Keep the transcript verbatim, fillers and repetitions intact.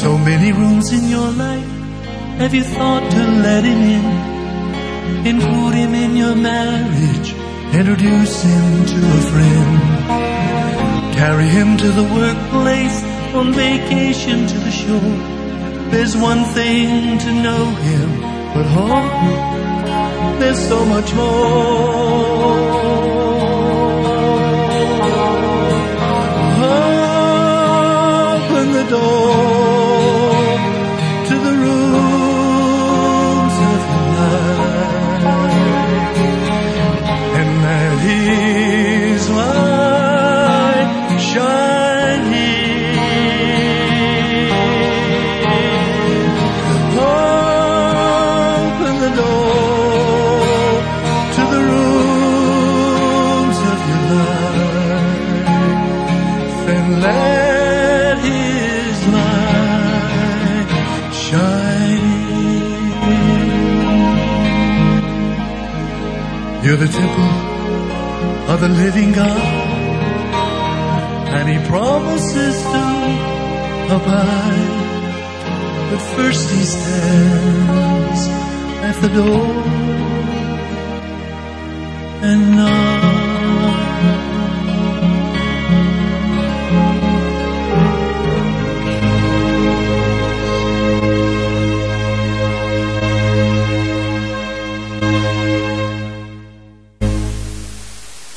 So many rooms in your life, have you thought to let him in? Include him in your marriage, introduce him to a friend. Carry him to the workplace, on vacation to the shore. There's one thing to know him, but oh, there's so much more. Open the door to the rooms of your life, and let his light shine here. Open the door to the rooms of your life, and let his light shine. You're the temple of the living God, and he promises to abide. But first he stands at the door.